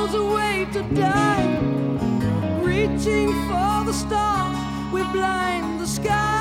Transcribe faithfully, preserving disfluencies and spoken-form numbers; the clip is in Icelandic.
chose a way to die. Reaching for the stars, we're blind, the sky